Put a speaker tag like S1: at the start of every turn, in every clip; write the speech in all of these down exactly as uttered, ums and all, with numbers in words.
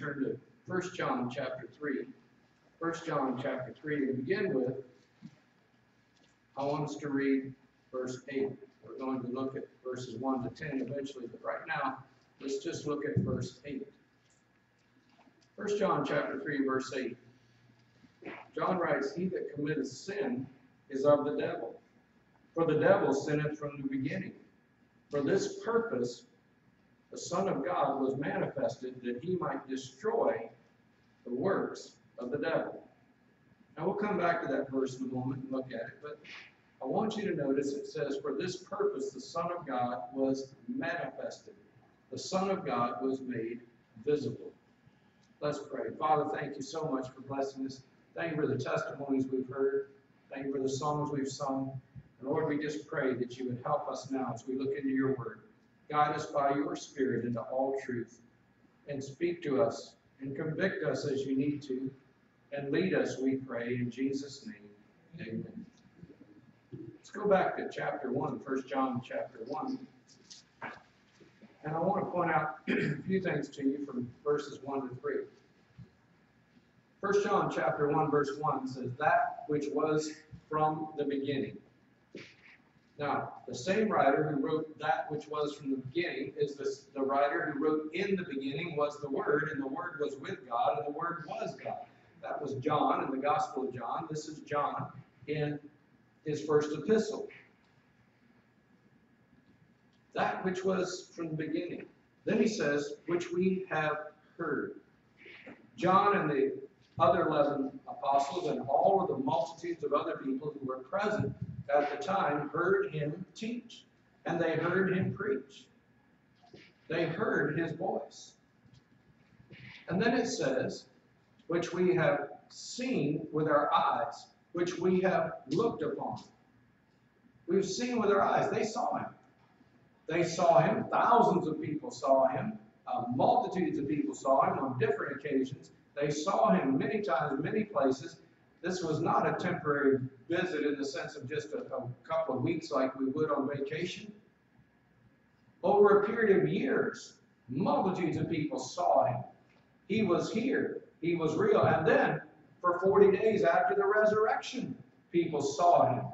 S1: turn to First John chapter three. First John chapter three, to begin with, I want us to read verse eight. We're going to look at verses one to ten eventually, but right now, let's just look at verse eight. First John chapter three, verse eight. John writes, "He that committeth sin is of the devil. For the devil sinneth from the beginning. For this purpose the Son of God was manifested, that he might destroy the works of the devil." Now we'll come back to that verse in a moment and look at it, but I want you to notice it says, "For this purpose the Son of God was manifested." The Son of God was made visible. Let's pray. Father, thank you so much for blessing us. Thank you for the testimonies we've heard. Thank you for the songs we've sung. And Lord, we just pray that you would help us now as we look into your word. Guide us by your Spirit into all truth. And speak to us and convict us as you need to. And lead us, we pray, in Jesus' name. Amen. Let's go back to chapter one, First John chapter one. And I want to point out a few things to you from verses one to three. First John chapter one, verse one says, "That which was from the beginning." Now, the same writer who wrote that which was from the beginning is the, the writer who wrote, "In the beginning was the Word, and the Word was with God, and the Word was God." That was John in the Gospel of John. This is John in his first epistle. That which was from the beginning. Then he says, "which we have heard." John and the other eleven apostles and all of the multitudes of other people who were present at the time heard him teach, and they heard him preach. They heard his voice. And then it says, "which we have seen with our eyes, which we have looked upon." We've seen with our eyes. They saw him. They saw him. Thousands of people saw him. Uh, multitudes of people saw him on different occasions. They saw him many times, many places. This was not a temporary visit in the sense of just a, a couple of weeks like we would on vacation. Over a period of years, multitudes of people saw him. He was here. He was real. And then, for forty days after the resurrection, people saw him.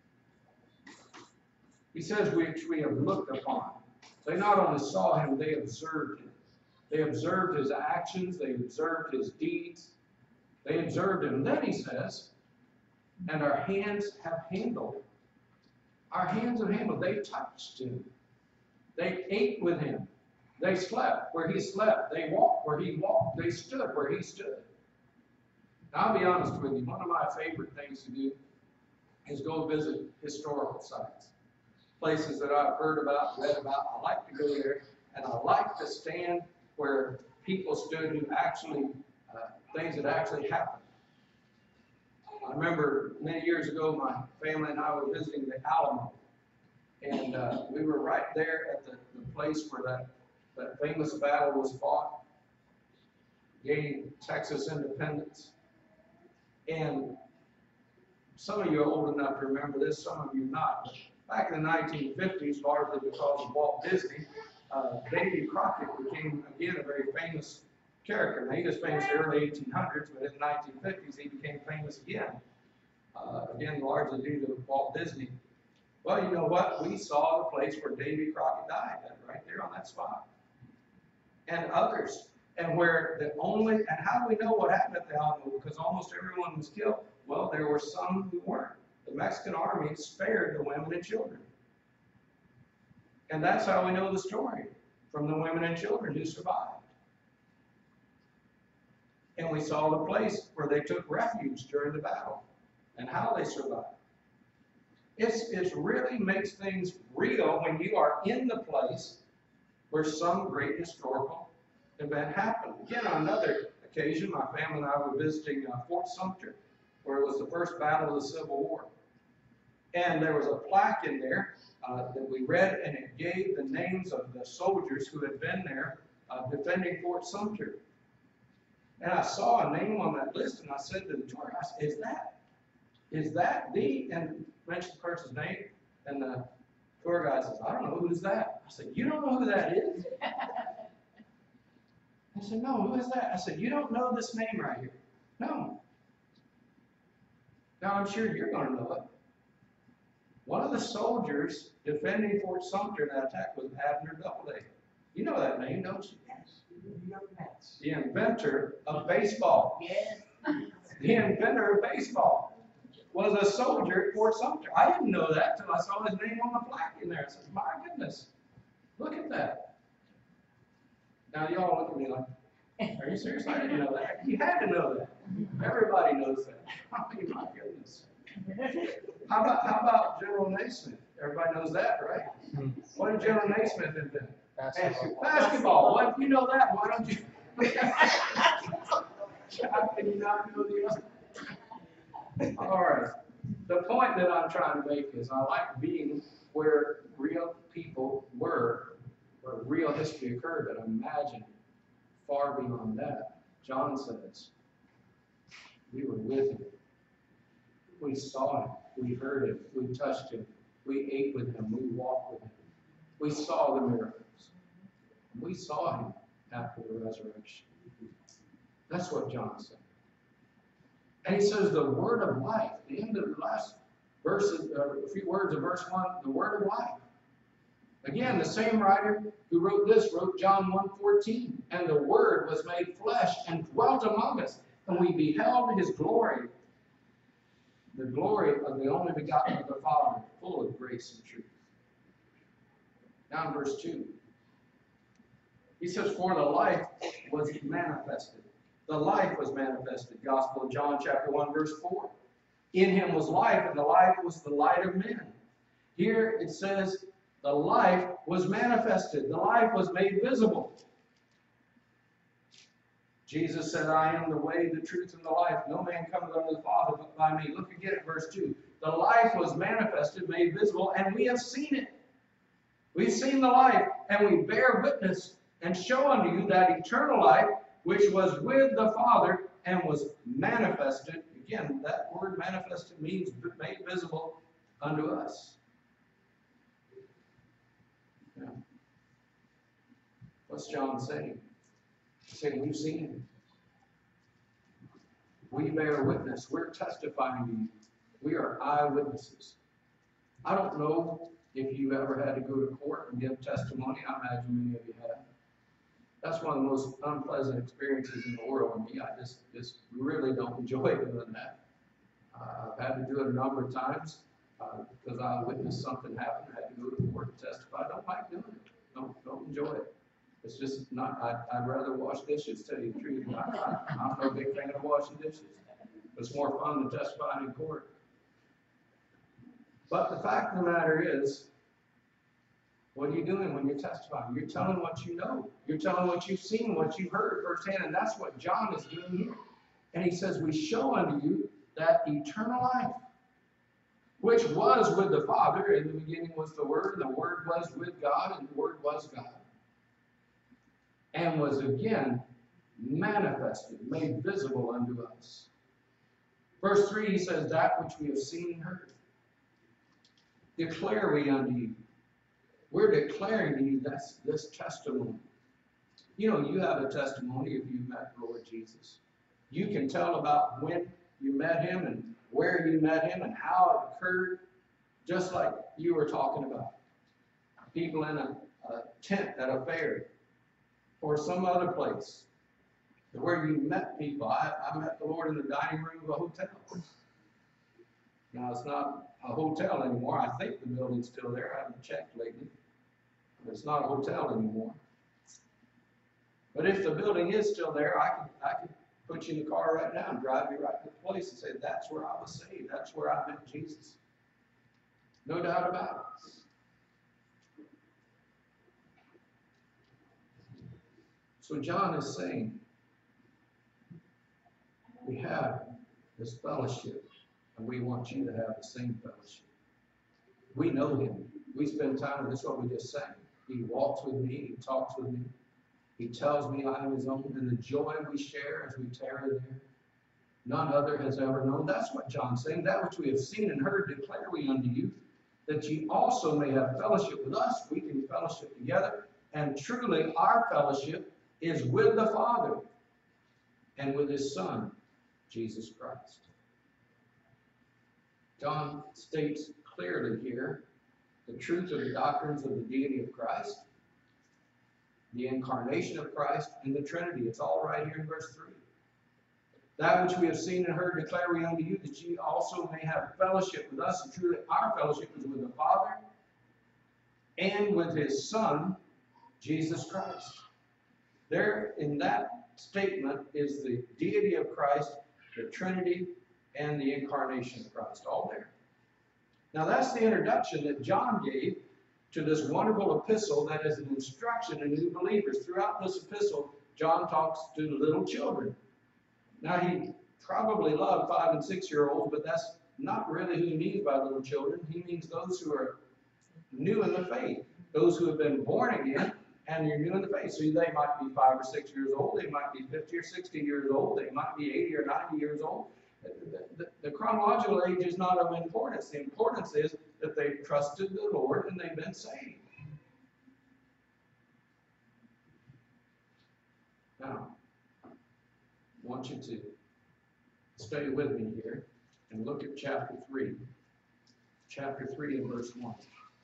S1: He says, "which we have looked upon." They not only saw him, they observed him. They observed his actions. They observed his deeds. They observed him. And then he says, "and our hands have handled." Our hands have handled. They touched him. They ate with him. They slept where he slept. They walked where he walked. They stood where he stood. Now, I'll be honest with you. One of my favorite things to do is go visit historical sites. Places that I've heard about, read about. I like to go there, and I like to stand where people stood who actually, uh, things that actually happened. I remember many years ago, my family and I were visiting the Alamo, and uh, we were right there at the, the place where that, that famous battle was fought, gaining Texas independence. And some of you are old enough to remember this, some of you not. But back in the nineteen fifties, largely because of Walt Disney, uh, Davy Crockett became, again, a very famous character. Now, he was famous in the early eighteen hundreds, but in the nineteen fifties, he became famous again. Uh, again, largely due to Walt Disney. Well, you know what? We saw the place where Davy Crockett died, right there on that spot. And others. And where the only, and how do we know what happened at the Alamo? Because almost everyone was killed. Well, there were some who weren't. The Mexican army spared the women and children. And that's how we know the story, from the women and children who survived. And we saw the place where they took refuge during the battle and how they survived. It's, it really makes things real when you are in the place where some great historical event happened. Again, on another occasion, my family and I were visiting uh, Fort Sumter, where it was the first battle of the Civil War. And there was a plaque in there uh, that we read, and it gave the names of the soldiers who had been there uh, defending Fort Sumter. And I saw a name on that list, and I said to the tour, I said, is that, is that the, and mentioned the person's name, and the tour guide says, I don't know, who's that? I said, you don't know who that is? I said, no, who is that? I said, you don't know this name right here. No. Now, I'm sure you're going to know it. One of the soldiers defending Fort Sumter in that attack was Abner Doubleday. You know that name, don't you?
S2: Yes.
S1: The inventor of baseball.
S2: Yes.
S1: The inventor of baseball was a soldier at Fort Sumter. I didn't know that until I saw his name on the plaque in there. I said, my goodness, look at that. Now, y'all look at me like, are you serious? I didn't know that. You had to know that. Everybody knows that. I mean, my goodness. How about, how about General Naismith? Everybody knows that, right? What did General Naismith invent?
S2: Basketball.
S1: Basketball. Why do you know that? Why don't you? How can you not know the other? All right. The point that I'm trying to make is I like being where real people were, where real history occurred, but imagine far beyond that. John says, we were with him. We saw him. We heard him. We touched him. We ate with him. We walked with him. We saw the miracles. We saw him after the resurrection. That's what John said. And he says the word of life, the end of the last verses, uh, a few words of verse one, the word of life. Again, the same writer who wrote this wrote John one fourteen. And the word was made flesh and dwelt among us, and we beheld his glory, the glory of the only begotten of the Father, full of grace and truth. Now in verse two. He says, for the life was manifested. The life was manifested. Gospel of John chapter one, verse four. In him was life, and the life was the light of men. Here it says, the life was manifested. The life was made visible. Jesus said, I am the way, the truth, and the life. No man cometh unto the Father but by me. Look again at verse two. The life was manifested, made visible, and we have seen it. We've seen the life, and we bear witness and show unto you that eternal life which was with the Father and was manifested. Again, that word manifested means made visible unto us. Yeah. What's John saying? He's saying, we've seen him. We bear witness. We're testifying to you. We are eyewitnesses. I don't know if you've ever had to go to court and give testimony. I imagine many of you have. That's one of the most unpleasant experiences in the world for me. I just, just really don't enjoy doing that. Uh, I've had to do it a number of times uh, because I witnessed something happen. I had to go to court and testify. I don't like doing it. Don't, don't enjoy it. It's just not, I, I'd rather wash dishes, tell you the truth. I, I, I'm no big fan of washing dishes. It's more fun than testifying in court. But the fact of the matter is, what are you doing when you're testifying? You're telling what you know. You're telling what you've seen, what you've heard firsthand, and that's what John is doing here. And he says, we show unto you that eternal life, which was with the Father. In the beginning was the Word, and the Word was with God, and the Word was God. And was again manifested, made visible unto us. Verse three, he says, that which we have seen and heard, declare we unto you. We're declaring to you this, this testimony. You know, you have a testimony if you've met the Lord Jesus. You can tell about when you met him and where you met him and how it occurred, just like you were talking about. People in a, a tent at a fair or some other place where you met people. I, I met the Lord in the dining room of a hotel. Now, it's not a hotel anymore. I think the building's still there. I haven't checked lately. But it's not a hotel anymore. But if the building is still there, I could, I could put you in the car right now and drive you right to the place and say, that's where I was saved. That's where I met Jesus. No doubt about it. So John is saying, we have this fellowship, and we want you to have the same fellowship. We know him. We spend time with this, what we just sang. He walks with me. He talks with me. He tells me I am his own, and the joy we share as we tarry there, none other has ever known. That's what John's saying. That which we have seen and heard declare we unto you, that ye also may have fellowship with us. We can fellowship together, and truly our fellowship is with the Father and with his Son, Jesus Christ. John states clearly here the truth of the doctrines of the deity of Christ, the incarnation of Christ, and the Trinity. It's all right here in verse three. That which we have seen and heard declare we unto you, that ye also may have fellowship with us. And truly our fellowship is with the Father and with his Son, Jesus Christ. There in that statement is the deity of Christ, the Trinity, and the incarnation of Christ, all there. Now that's the introduction that John gave to this wonderful epistle that is an instruction to new believers. Throughout this epistle, John talks to little children. Now he probably loved five and six year olds, but that's not really who he means by little children. He means those who are new in the faith, those who have been born again, and you're new in the faith. So they might be five or six years old, they might be fifty or sixty years old, they might be eighty or ninety years old. The, the, the chronological age is not of importance. The importance is that they've trusted the Lord and they've been saved. Now, I want you to stay with me here and look at chapter three. Chapter three and verse one.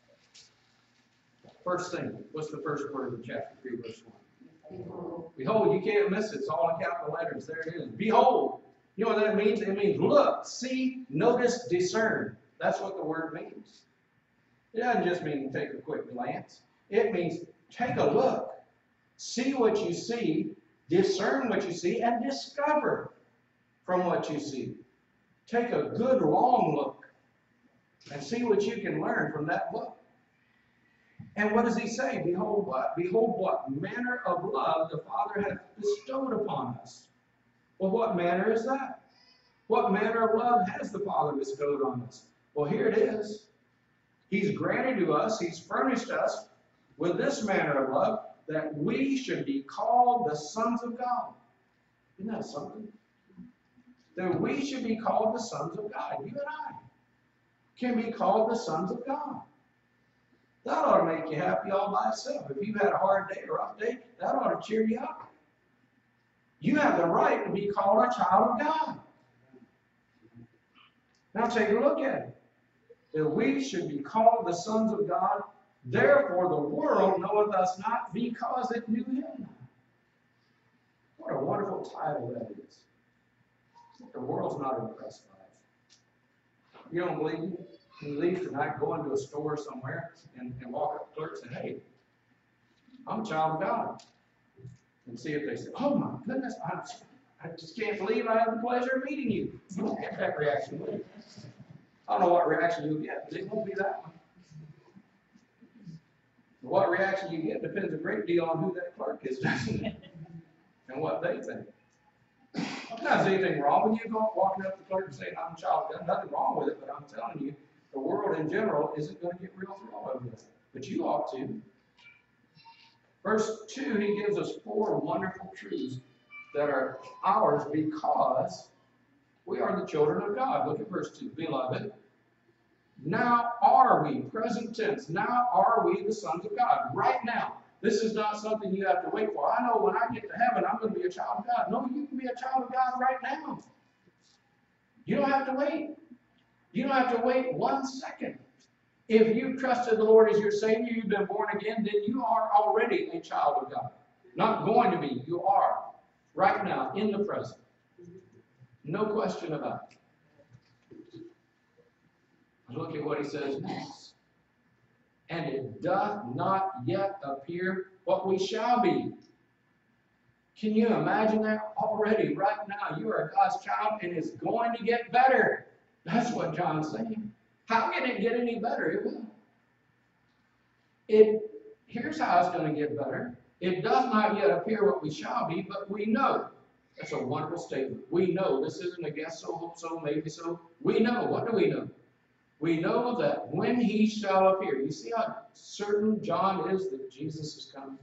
S1: First thing, what's the first word in chapter three, verse one? Behold. Behold, you can't miss it. It's all in capital letters. There it is. Behold. You know what that means? It means look, see, notice, discern. That's what the word means. It doesn't just mean take a quick glance. It means take a look, see what you see, discern what you see, and discover from what you see. Take a good long look and see what you can learn from that look. And what does he say? Behold what? Behold what manner of love the Father hath bestowed upon us. Well, what manner is that? What manner of love has the Father bestowed on us? Well, here it is. He's granted to us, he's furnished us with this manner of love, that we should be called the sons of God. Isn't that something? That we should be called the sons of God. You and I can be called the sons of God. That ought to make you happy all by itself. If you've had a hard day, a rough day, that ought to cheer you up. You have the right to be called a child of God. Now take a look at it. That we should be called the sons of God. Therefore the world knoweth us not, because it knew him not. What a wonderful title that is. The world's not impressed by it. You don't believe me? You leave tonight, go into a store somewhere, and, and walk up to the clerk and say, hey, I'm a child of God. And see if they say, oh my goodness, I, I just can't believe I have the pleasure of meeting you. You won't get that reaction, will you? I don't know what reaction you'll get, but it won't be that one. What reaction you get depends a great deal on who that clerk is, doesn't it? And what they think. There's not anything wrong when you go walking up to the clerk and saying, I'm a child of God. Nothing wrong with it, but I'm telling you, the world in general isn't going to get real thrilled over this. But you ought to. Verse two, he gives us four wonderful truths that are ours because we are the children of God. Look at verse two. Beloved, now are we, present tense, now are we the sons of God. Right now. This is not something you have to wait for. I know when I get to heaven, I'm going to be a child of God. No, you can be a child of God right now. You don't have to wait. You don't have to wait one second. If you've trusted the Lord as your Savior, you've been born again, then you are already a child of God. Not going to be, you are. Right now, in the present. No question about it. Look at what he says next. And it doth not yet appear what we shall be. Can you imagine that? Already, right now, you are God's child, and it's going to get better. That's what John's saying. How can it get any better? It will. It, here's how it's going to get better. It does not yet appear what we shall be, but we know. That's a wonderful statement. We know. This isn't a guess so, hope so, maybe so. We know. What do we know? We know that when he shall appear. You see how certain John is that Jesus is coming?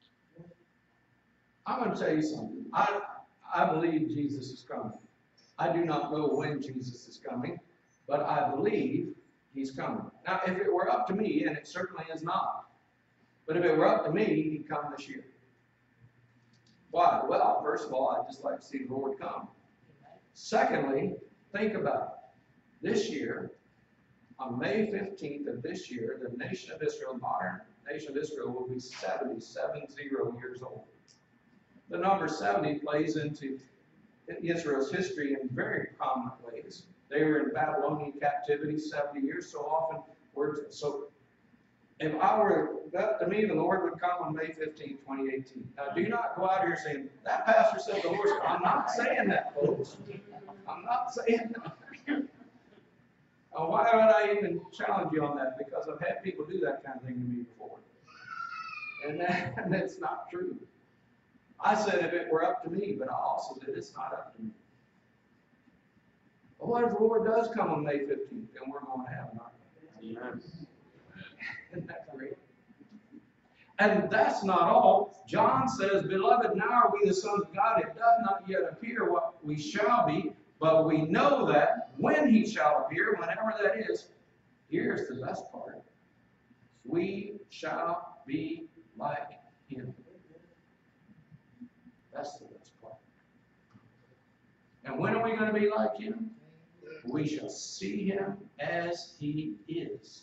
S1: I'm going to tell you something. I, I believe Jesus is coming. I do not know when Jesus is coming, but I believe he's coming. Now, if it were up to me, and it certainly is not, but if it were up to me, he'd come this year. Why? Well, first of all, I'd just like to see the Lord come. Secondly, think about it. This year, on May fifteenth of this year, the nation of Israel, modern nation of Israel, will be seventy-seven years old. The number seventy plays into Israel's history in very prominent ways. They were in Babylonian captivity seventy years, so often we're, so if I were, that to me, the Lord would come on May fifteenth, twenty eighteen. Now, do not go out here saying, that pastor said the Lord's, I'm not saying that, folks. I'm not saying that. Now, why would I even challenge you on that? Because I've had people do that kind of thing to me before. And, that, and that's not true. I said if it were up to me, but I also said it's not up to me. But what if the Lord does come on May fifteenth, and we're going to have an argument? Isn't that great? And that's not all. John says, Beloved, now are we the sons of God. It does not yet appear what we shall be, but we know that when he shall appear, whenever that is, here's the best part. We shall be like him. That's the best part. And when are we going to be like him? We shall see him as he is.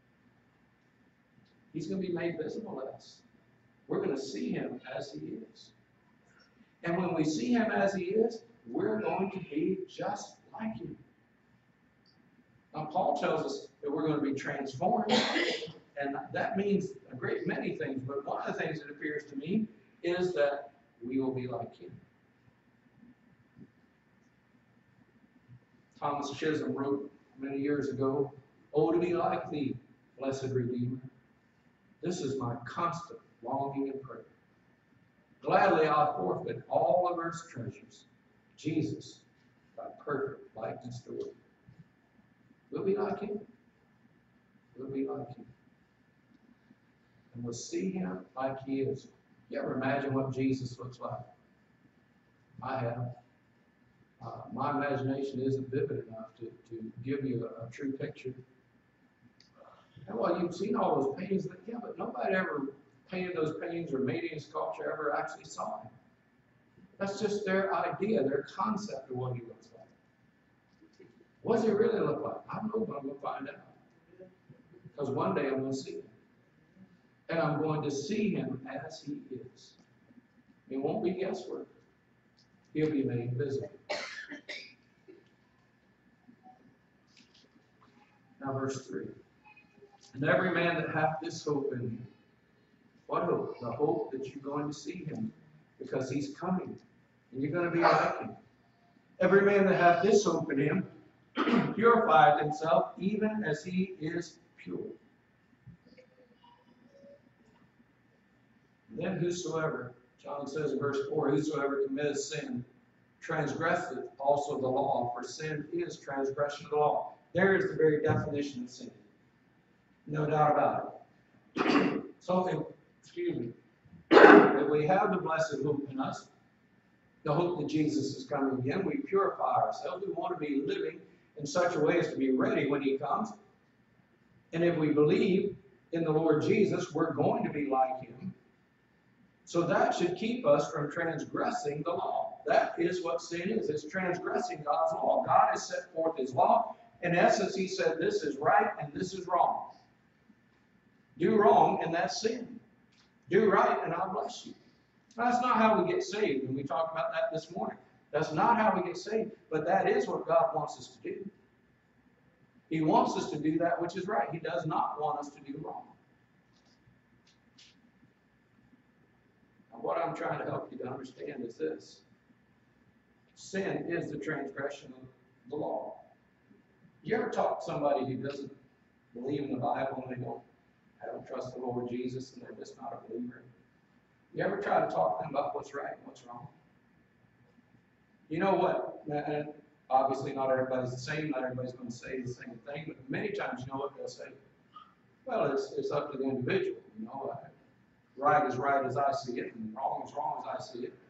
S1: He's going to be made visible to us. We're going to see him as he is. And when we see him as he is, we're going to be just like him. Now, Paul tells us that we're going to be transformed. And that means a great many things. But one of the things that appears to me is that we will be like him. Thomas Chisholm wrote many years ago, Oh, to be like thee, blessed Redeemer. This is my constant longing and prayer. Gladly I'll forfeit all of earth's treasures. Jesus, thy perfect likeness to thee. We'll be like him. We'll be like him. And we'll see him like he is. You ever imagine what Jesus looks like? I have. Uh, my imagination isn't vivid enough to, to give you a, a true picture. And well, you've seen all those paintings, but yeah, but nobody ever painted those paintings or made any sculpture ever actually saw him. That's just their idea, their concept of what he looks like. What does he really look like? I don't know, but I'm going to find out. Because one day I'm going to see him. And I'm going to see him as he is. It won't be guesswork. He'll be made visible. Now verse three. And every man that hath this hope in him. What hope? The hope that you're going to see him because he's coming. And you're going to be like him. Every man that hath this hope in him purifieth himself even as he is pure. Then whosoever, John says in verse four, whosoever committeth sin transgresseth also the law, for sin is transgression of the law. There is the very definition of sin. No doubt about it. So, if, excuse me, if we have the blessed hope in us, the hope that Jesus is coming again, we purify ourselves. We want to be living in such a way as to be ready when he comes. And if we believe in the Lord Jesus, we're going to be like him. So that should keep us from transgressing the law. That is what sin is. It's transgressing God's law. God has set forth his law. In essence, he said this is right and this is wrong. Do wrong and that's sin. Do right and I'll bless you. Now, that's not how we get saved, and we talked about that this morning. That's not how we get saved, but that is what God wants us to do. He wants us to do that which is right. He does not want us to do wrong. Now, what I'm trying to help you to understand is this. Sin is the transgression of the law. You ever talk to somebody who doesn't believe in the Bible and they don't, don't trust the Lord Jesus and they're just not a believer? You ever try to talk to them about what's right and what's wrong? You know what? And obviously not everybody's the same. Not everybody's going to say the same thing. But many times, you know what they'll say? Well, it's, it's up to the individual. You know, uh, right is right as I see it, and wrong is wrong as I see it.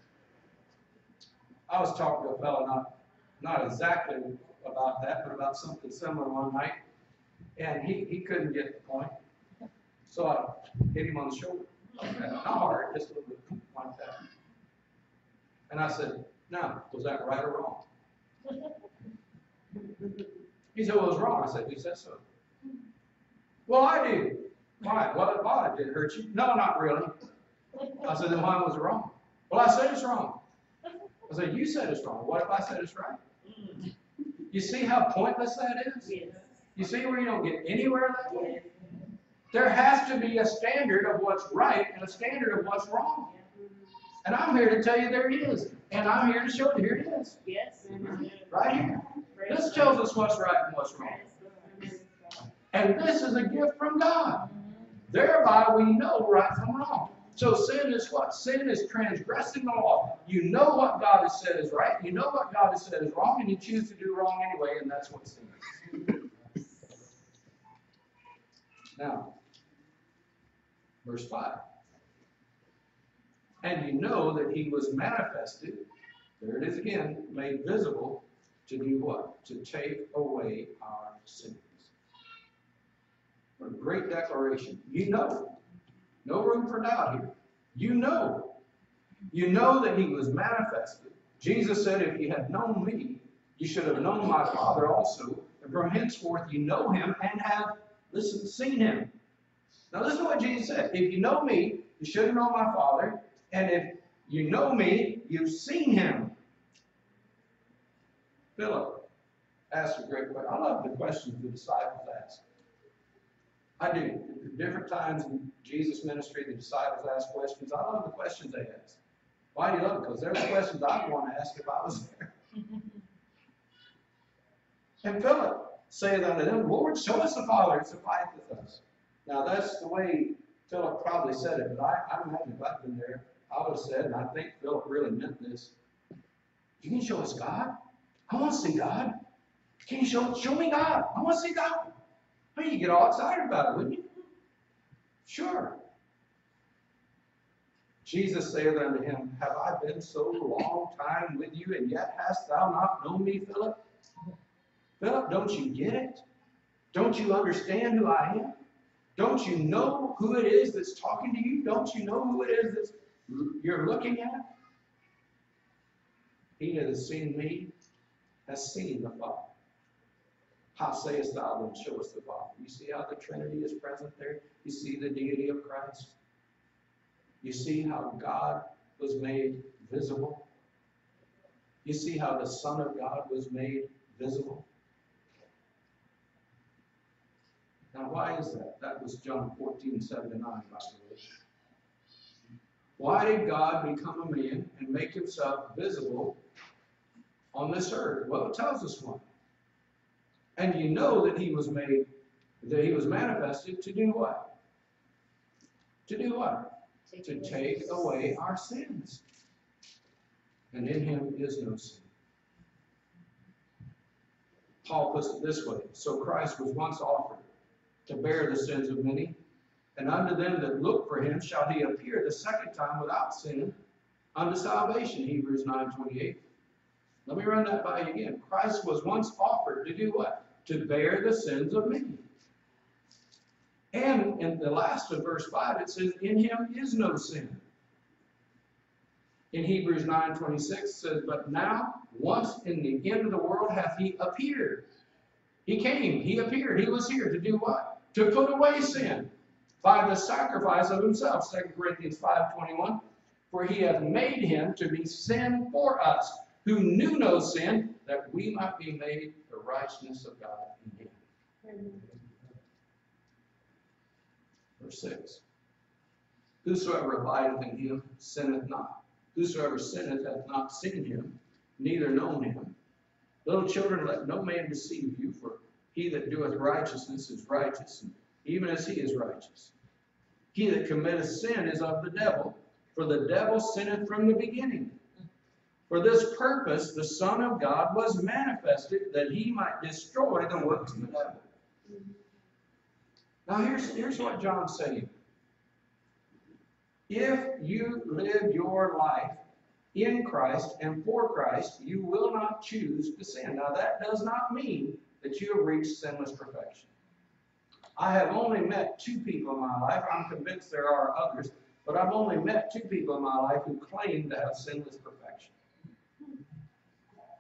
S1: I was talking to a fellow, not, not exactly about that, but about something similar one night. And he, he couldn't get the point. So I hit him on the shoulder. Like that. Not hard, just a little bit like that. And I said, now, was that right or wrong? He said, well, it was wrong. I said, who said so? Well, I do. Why? Well, why? Did it hurt you? No, not really. I said, then why was it wrong? Well, I said it's wrong. I said, you said it's wrong. What if I said it's right? You see how pointless that is?
S3: Yes.
S1: You see where you don't get anywhere that way? There has to be a standard of what's right and a standard of what's wrong. And I'm here to tell you there is. And I'm here to show you here it is.
S3: Yes.
S1: Right here. This tells us what's right and what's wrong. And this is a gift from God. Thereby we know right from wrong. So sin is what? Sin is transgressing the law. You know what God has said is right. You know what God has said is wrong. And you choose to do wrong anyway. And that's what sin is. Now, verse five. And you know that he was manifested, there it is again, made visible, to do what? To take away our sins. What a great declaration. You know. No room for doubt here. You know. You know that he was manifested. Jesus said, if you had known me, you should have known my Father also. And from henceforth you know him and have, listen, seen him. Now listen to what Jesus said. If you know me, you should have known my Father. And if you know me, you've seen him. Philip asked a great question. I love the questions the disciples ask. I do. At different times in Jesus' ministry, the disciples ask questions. I love the questions they ask. Why do you love them? Because they're the questions I'd want to ask if I was there. And Philip saith unto them, Lord, show us the Father, and sufficeth us. Now that's the way Philip probably said it, but I, I imagine if I'd been there, I would have said, and I think Philip really meant this, you can show us God? I want to see God. Can you show, show me God? I want to see God. I mean, you get all excited about it, wouldn't you? Sure. Jesus saith unto him, Have I been so long time with you, and yet hast thou not known me, Philip? Philip, don't you get it? Don't you understand who I am? Don't you know who it is that's talking to you? Don't you know who it is that's you're looking at? He that has seen me has seen the Father. How sayest thou then, show us the Father? You see how the Trinity is present there? You see the deity of Christ? You see how God was made visible? You see how the Son of God was made visible? Now, why is that? That was John fourteen, seven to nine, by the way. Why did God become a man and make himself visible on this earth? Well, it tells us why. And you know that he was made, that he was manifested to do what? To do what?
S3: Take
S1: To
S3: away
S1: take
S3: sins.
S1: away our sins. And in him is no sin. Paul puts it this way. So Christ was once offered to bear the sins of many, and unto them that look for him shall he appear the second time without sin unto salvation, Hebrews nine twenty-eight. Let me run that by you again. Christ was once offered to do what? To bear the sins of many. And in the last of verse five, it says, in him is no sin. In Hebrews nine twenty-six, it says, but now, once in the end of the world hath he appeared. He came, he appeared, he was here to do what? To put away sin by the sacrifice of himself, Second Corinthians five twenty-one. For he hath made him to be sin for us, who knew no sin, that we might be made the righteousness of God in him. Verse six. Whosoever abideth in him sinneth not. Whosoever sinneth hath not seen him, neither known him. Little children, let no man deceive you, for he that doeth righteousness is righteous, even as he is righteous. He that committeth sin is of the devil, for the devil sinneth from the beginning. For this purpose the Son of God was manifested, that he might destroy the works of the devil. Now here's, here's what John's saying. If you live your life in Christ and for Christ, you will not choose to sin. Now that does not mean that you have reached sinless perfection. I have only met two people in my life. I'm convinced there are others, but I've only met two people in my life who claim to have sinless perfection.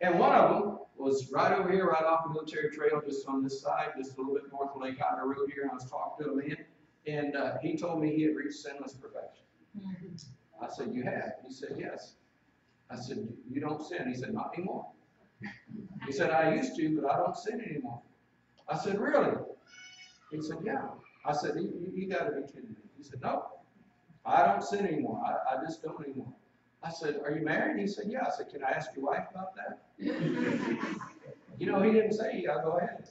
S1: And one of them was right over here, right off the military trail, just on this side, just a little bit north of Lake Ida Road here. And I was talking to a man, and uh, he told me he had reached sinless perfection. I said, you have? He said, yes. I said, you don't sin? He said, not anymore. He said, I used to, but I don't sin anymore. I said, really? He said, yeah. I said, you, you, you got to be kidding me. He said, no, I don't sin anymore. I, I just don't anymore. I said, are you married? He said, yeah. I said, can I ask your wife about that? You know, he didn't say, yeah, go ahead.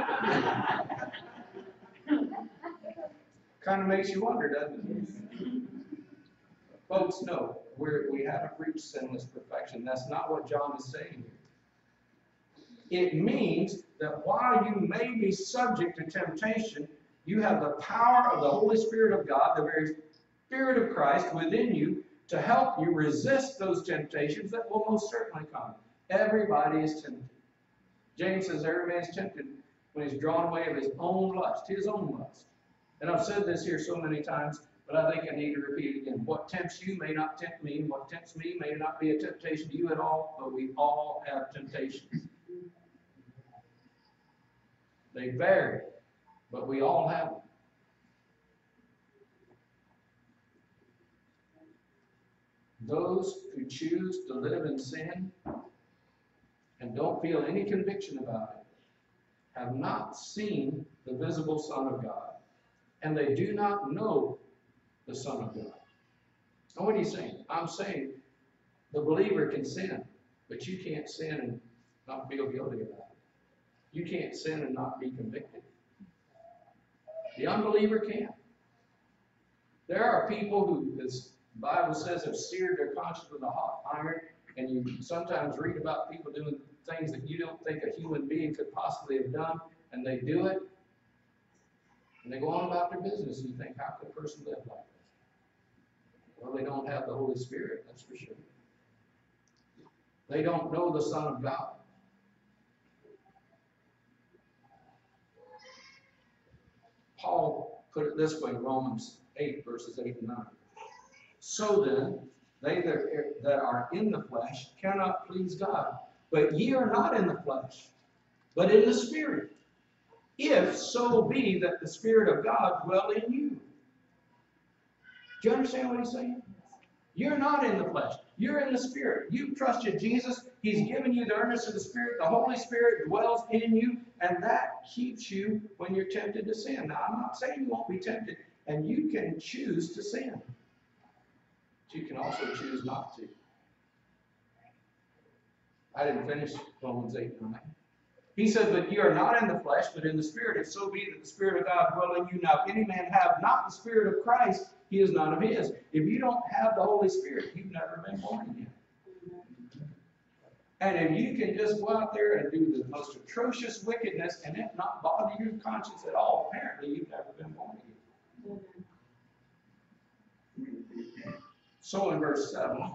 S1: Kind of makes you wonder, doesn't it? Folks, no, we're, we haven't reached sinless perfection. That's not what John is saying here. It means that while you may be subject to temptation, you have the power of the Holy Spirit of God, the very Spirit of Christ within you, to help you resist those temptations that will most certainly come. Everybody is tempted. James says every man is tempted when he's drawn away of his own lust, his own lust. And I've said this here so many times, but I think I need to repeat it again. What tempts you may not tempt me, and what tempts me may not be a temptation to you at all, but we all have temptations. They vary, but we all have them. Those who choose to live in sin and don't feel any conviction about it have not seen the visible Son of God, and they do not know the Son of God. Now, what are you saying? I'm saying the believer can sin, but you can't sin and not feel guilty about it. You can't sin and not be convicted. The unbeliever can. There are people who, as the Bible says, have seared their conscience with a hot iron, and you sometimes read about people doing things that you don't think a human being could possibly have done, and they do it, and they go on about their business, and you think, how could a person live like that? Well, they don't have the Holy Spirit, that's for sure. They don't know the Son of God. Paul put it this way, Romans eight, verses eight and nine. So then, they that, that are in the flesh cannot please God. But ye are not in the flesh, but in the Spirit. If so be that the Spirit of God dwell in you. Do you understand what he's saying? You're not in the flesh. You're in the Spirit. You've trusted Jesus. He's given you the earnest of the Spirit. The Holy Spirit dwells in you, and that keeps you when you're tempted to sin. Now, I'm not saying you won't be tempted, and you can choose to sin. But you can also choose not to. I didn't finish Romans eight and nine. He said, but you are not in the flesh, but in the Spirit, if so be that the Spirit of God dwell in you. Now, if any man have not the Spirit of Christ, he is none of his. If you don't have the Holy Spirit, you've never been born again. And if you can just go out there and do the most atrocious wickedness and it not bother your conscience at all, apparently you've never been born again. So in verse seven,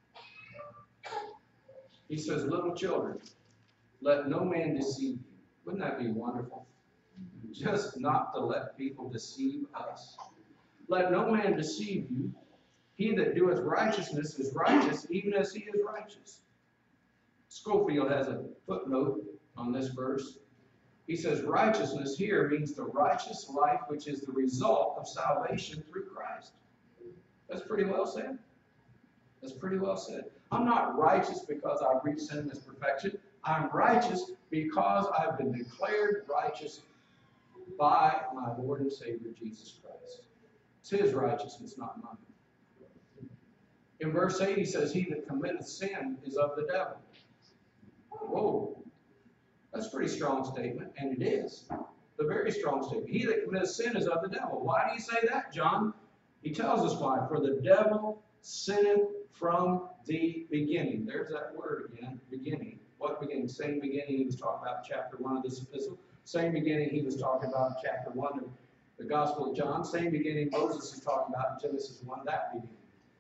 S1: he says, little children, let no man deceive you. Wouldn't that be wonderful? Just not to let people deceive us. Let no man deceive you. He that doeth righteousness is righteous, even as he is righteous. Schofield has a footnote on this verse. He says, righteousness here means the righteous life which is the result of salvation through Christ. That's pretty well said. That's pretty well said. I'm not righteous because I've reached sinless perfection. I'm righteous because I've been declared righteous by my Lord and Savior Jesus Christ. It's his righteousness, not mine. In verse eight, he says, he that committeth sin is of the devil. Whoa. That's a pretty strong statement, and it is. A very strong statement. He that committeth sin is of the devil. Why do you say that, John? He tells us why. For the devil sinneth from the beginning. There's that word again, beginning. What beginning? Same beginning he was talking about in chapter one of this epistle. Same beginning he was talking about in chapter one of the Gospel of John. Same beginning Moses is talking about in Genesis one, that beginning.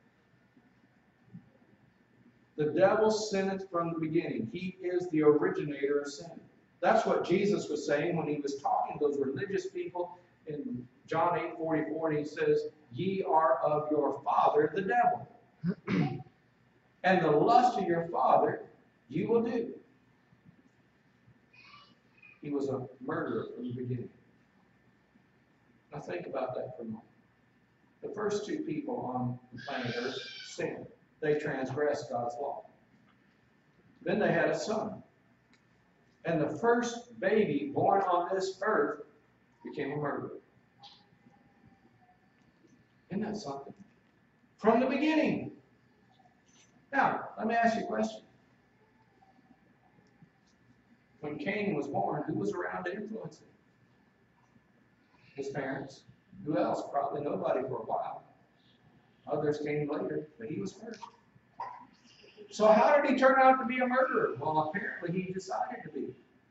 S1: The devil sinneth from the beginning. He is the originator of sin. That's what Jesus was saying when he was talking to those religious people in John eight forty-four, and he says, ye are of your father, the devil. And the lust of your father you will do. He was a murderer from the beginning. Now think about that for a moment. The first two people on the planet Earth sinned. They transgressed God's law. Then they had a son. And the first baby born on this earth became a murderer. Isn't that something? From the beginning. Now, let me ask you a question. When Cain was born, who was around to influence him? His parents. Who else? Probably nobody for a while. Others came later, but he was first. So how did he turn out to be a murderer? Well, apparently he decided to be.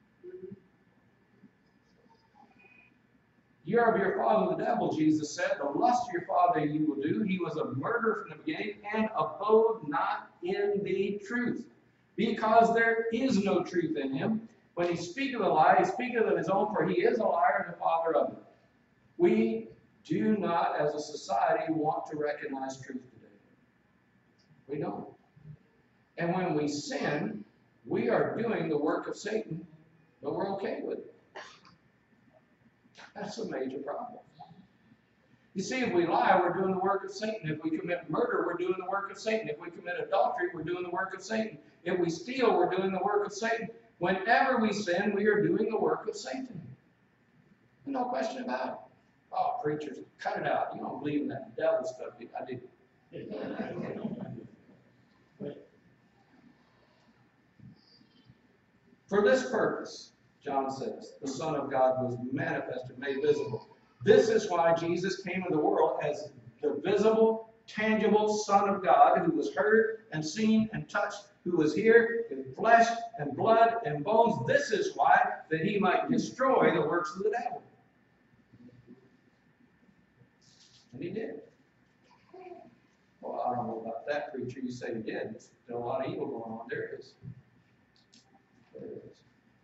S1: You are of your father the devil, Jesus said. The lust of your father you will do. He was a murderer from the beginning and abode not in the truth, because there is no truth in him. When he speaketh a lie, he speaketh of his own, for he is a liar and the father of it. We do not, as a society, want to recognize truth today. We don't. And when we sin, we are doing the work of Satan, but we're okay with it. That's a major problem. You see, if we lie, we're doing the work of Satan. If we commit murder, we're doing the work of Satan. If we commit adultery, we're doing the work of Satan. If we steal, we're doing the work of Satan. Whenever we sin, we are doing the work of Satan. No question about it. Oh, preachers, cut it out. You don't believe in that devil stuff. I do. For this purpose, John says, the Son of God was manifested, made visible. This is why Jesus came into the world as the visible, tangible Son of God, who was heard and seen and touched, who was here in flesh and blood and bones. This is why, that he might destroy the works of the devil. And he did. Well, I don't know about that, preacher. You say he did. There's still a lot of evil going on. There it is. There it is.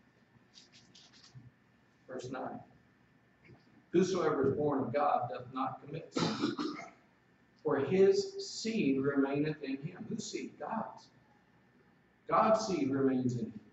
S1: Verse nine. Whosoever is born of God doth not commit sin, for his seed remaineth in him. Whose seed? God's. God's seed remains in him.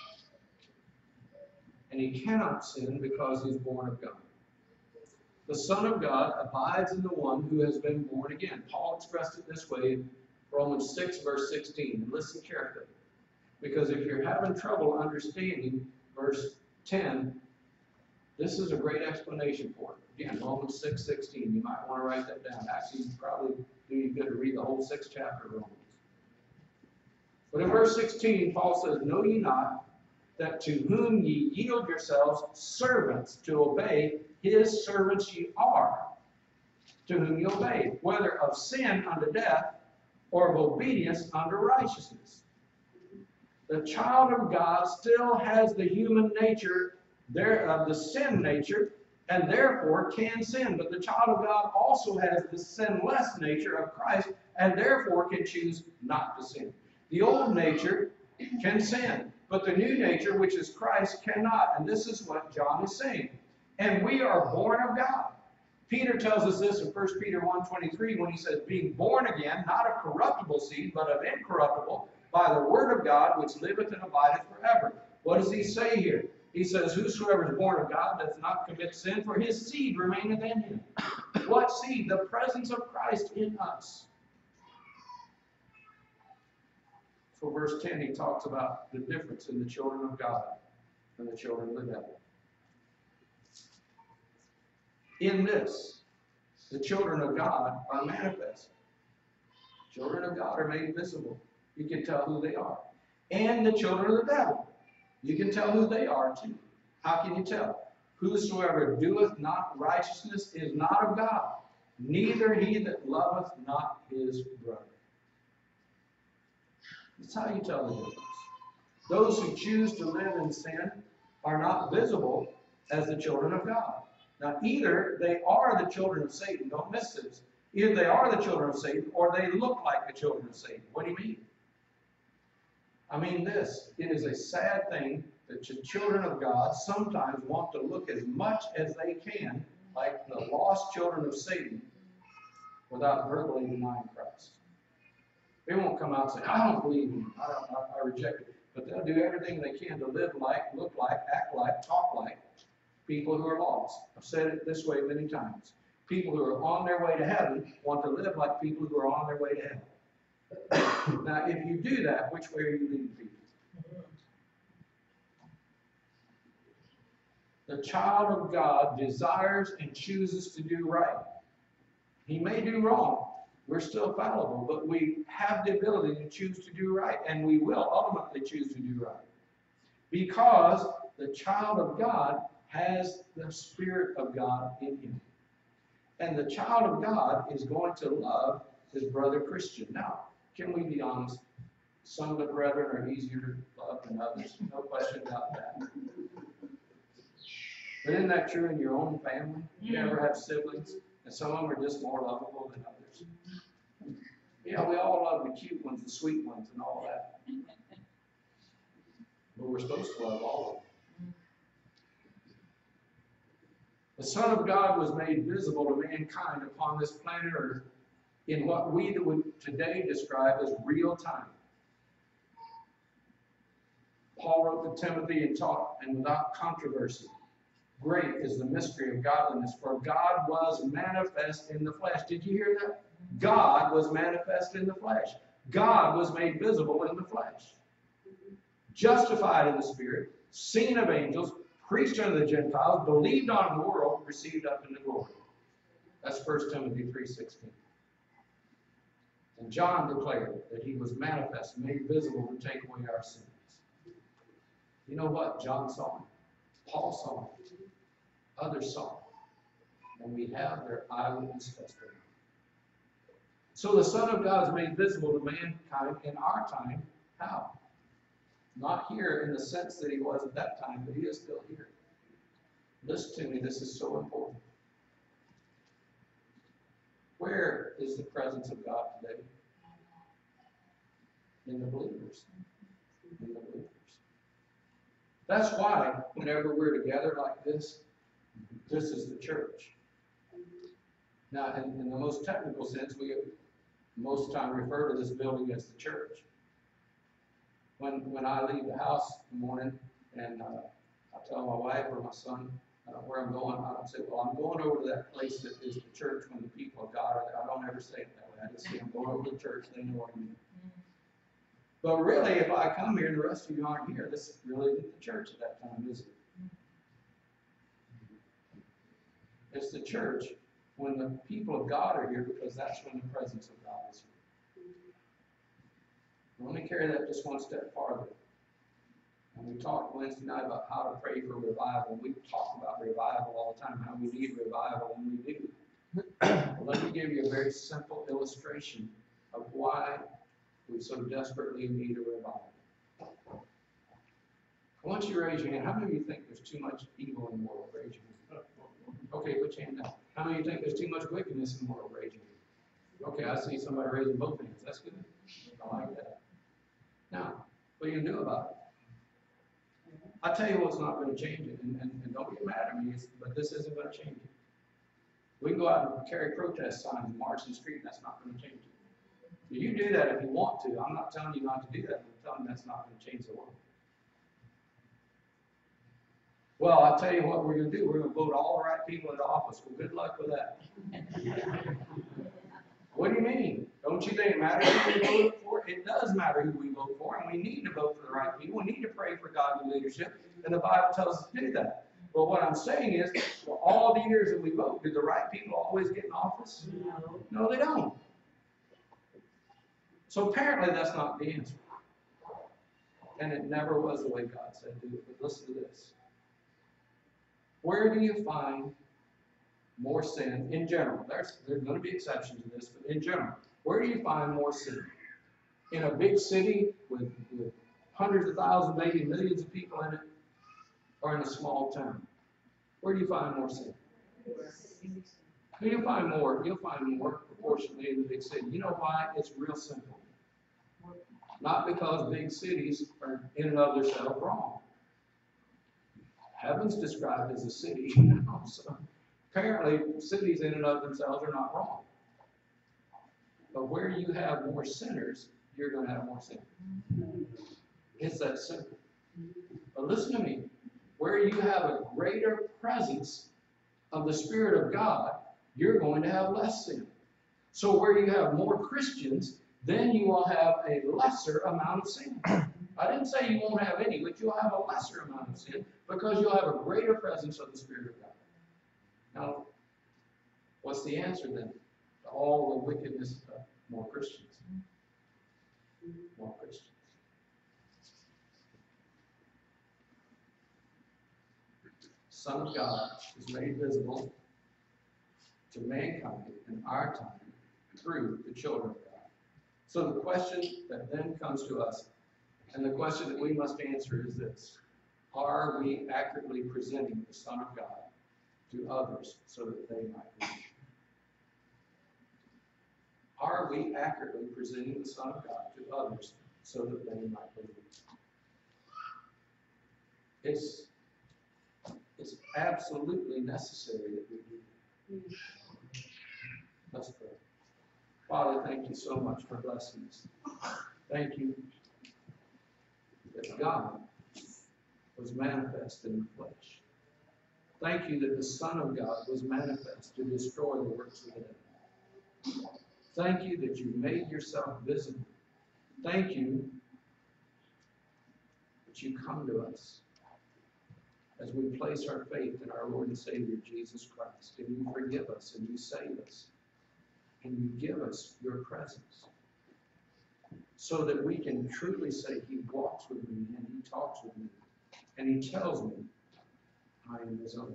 S1: And he cannot sin because he's born of God. The Son of God abides in the one who has been born again. Paul expressed it this way in Romans six, verse sixteen. And listen carefully. Because if you're having trouble understanding verse ten, this is a great explanation for it. Again, Romans six, sixteen. You might want to write that down. Actually, you probably do you good to read the whole sixth chapter of Romans. But in verse sixteen, Paul says, know ye not that to whom ye yield yourselves servants to obey, his servants ye are, to whom ye obey, whether of sin unto death, or of obedience unto righteousness. The child of God still has the human nature, there of the sin nature, and therefore can sin. But the child of God also has the sinless nature of Christ, and therefore can choose not to sin. The old nature can sin, but the new nature, which is Christ, cannot. And this is what John is saying. And we are born of God. Peter tells us this in First Peter one twenty-three when he says, being born again, not of corruptible seed, but of incorruptible, by the word of God, which liveth and abideth forever. What does he say here? He says, whosoever is born of God does not commit sin, for his seed remaineth in him. What seed? The presence of Christ in us. So verse ten, he talks about the difference in the children of God and the children of the devil. In this, the children of God are manifest. Children of God are made visible. You can tell who they are. And the children of the devil. You can tell who they are too. How can you tell? Whosoever doeth not righteousness is not of God, neither he that loveth not his brother. That's how you tell the difference. Those who choose to live in sin are not visible as the children of God. Now, either they are the children of Satan, don't miss this. Either they are the children of Satan, or they look like the children of Satan. What do you mean? I mean this. It is a sad thing that the children of God sometimes want to look as much as they can like the lost children of Satan without verbally denying Christ. They won't come out and say, I don't believe in him. I, don't, I, I reject it. they'll do everything they can to live like, look like, act like, talk like people who are lost. I've said it this way many times. People who are on their way to heaven want to live like people who are on their way to hell. Now, if you do that, which way are you leading people? The child of God desires and chooses to do right. He may do wrong. We're still fallible, but we have the ability to choose to do right, and we will ultimately choose to do right. Because the child of God has the Spirit of God in him. And the child of God is going to love his brother Christian. Now, can we be honest? Some of the brethren are easier to love than others. No question about that. But isn't that true in your own family? You ever have siblings, and some of them are just more lovable than others? Yeah, we all love the cute ones, the sweet ones, and all that. But we're supposed to love all of them. The Son of God was made visible to mankind upon this planet Earth in what we would today describe as real time. Paul wrote to Timothy and taught, and without controversy, great is the mystery of godliness, for God was manifest in the flesh. Did you hear that? God was manifest in the flesh. God was made visible in the flesh. Justified in the Spirit, seen of angels, preached unto the Gentiles, believed on the world, received up into glory. That's First Timothy three sixteen. And John declared that he was manifest, made visible to take away our sins. You know what? John saw him. Paul saw him. Others saw him. And we have their eyewitness testimony. So the Son of God is made visible to mankind in our time. How? Not here in the sense that he was at that time, but he is still here. Listen to me, this is so important. Where is the presence of God today? In the believers. In the believers. That's why whenever we're together like this, this is the church. Now, in, in the most technical sense, we most of the time refer to this building as the church. When, when I leave the house in the morning and uh, I tell my wife or my son uh, where I'm going, I don't say, well, I'm going over to that place that is the church when the people of God are there. I don't ever say it that way. I just say I'm going over to the church. They know what I mean. But really, if I come here and the rest of you aren't here, this really isn't the church at that time, is it? It's the church when the people of God are here, because that's when the presence of God is here. Let me carry that just one step farther. And we talked Wednesday night about how to pray for revival. We talk about revival all the time, how we need revival, and we do. Well, let me give you a very simple illustration of why we so desperately need a revival. I want you to raise your hand. How many of you think there's too much evil in the world? Raise your hand. Okay, put your hand down. How many of you think there's too much wickedness in the world? Raise your hand. Okay, I see somebody raising both hands. That's good. I like that. Now, what are you going to do about it? I tell you what's not going to change it, and, and, and don't get mad at me, but this isn't going to change it. We can go out and carry protest signs and march in the street, and that's not going to change it. You do that if you want to. I'm not telling you not to do that. I'm telling you that's not going to change the world. Well, I'll tell you what we're going to do. We're going to vote all the right people into office. Well, good luck with that. What do you mean? Don't you think it matters who we vote for? It does matter who we vote for, and we need to vote for the right people. We need to pray for godly leadership, and the Bible tells us to do that. But what I'm saying is, for all the years that we vote, do the right people always get in office? No. No, they don't. So apparently that's not the answer. And it never was the way God said do it. But listen to this. Where do you find more sin in general? There's, there's going to be exceptions to this, but in general, where do you find more sin? In a big city with, with hundreds of thousands, maybe millions of people in it, or in a small town? Where do you find more sin? You'll find more. You'll find more proportionately in the big city. You know why? It's real simple. Not because big cities are in and of themselves wrong. Heaven's described as a city, you know, so apparently cities in and of themselves are not wrong. But where you have more sinners, you're going to have more sin. It's that simple. But listen to me. Where you have a greater presence of the Spirit of God, you're going to have less sin. So where you have more Christians, then you will have a lesser amount of sin. I didn't say you won't have any, but you'll have a lesser amount of sin because you'll have a greater presence of the Spirit of God. Now, what's the answer then to all the wickedness of more Christians? More Christians. Son of God is made visible to mankind in our time through the children of God. So the question that then comes to us, and the question that we must answer is this: are we accurately presenting the Son of God to others so that they might believe? Are we accurately presenting the Son of God to others so that they might believe? It's, it's absolutely necessary that we do that. Let's pray. Father, thank you so much for blessing us. Thank you that God was manifest in the flesh. Thank you that the Son of God was manifest to destroy the works of the devil. Thank you that you made yourself visible. Thank you that you come to us as we place our faith in our Lord and Savior Jesus Christ, and you forgive us and you save us and you give us your presence so that we can truly say he walks with me and he talks with me and he tells me I am his own.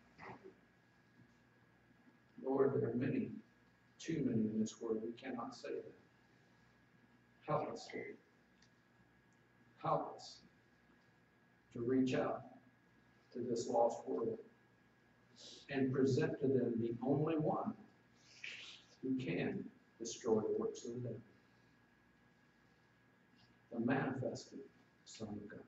S1: Lord, there are many, too many in this world. We cannot say that. Help us, Lord. Help us to reach out to this lost world and present to them the only one who can destroy the works of the devil, the manifested Son of God.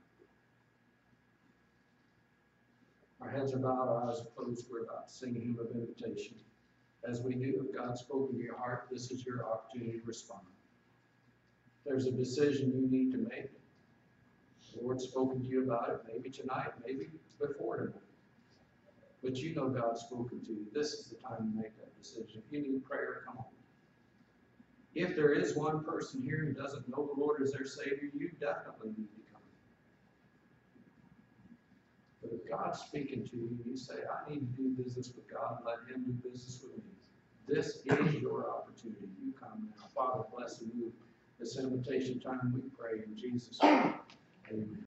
S1: Our heads are bowed, our eyes are closed. We're about to sing a hymn of invitation. As we do, if God's spoken to your heart, this is your opportunity to respond. There's a decision you need to make. The Lord's spoken to you about it, maybe tonight, maybe before tonight. But you know God's spoken to you. This is the time to make that decision. If you need prayer, come on. If there is one person here who doesn't know the Lord as their Savior, you definitely need to come. But if God's speaking to you and you say, I need to do business with God, let him do business with me. This is your opportunity. You come now. Father, bless and move this invitation time. We pray in Jesus' name. Amen.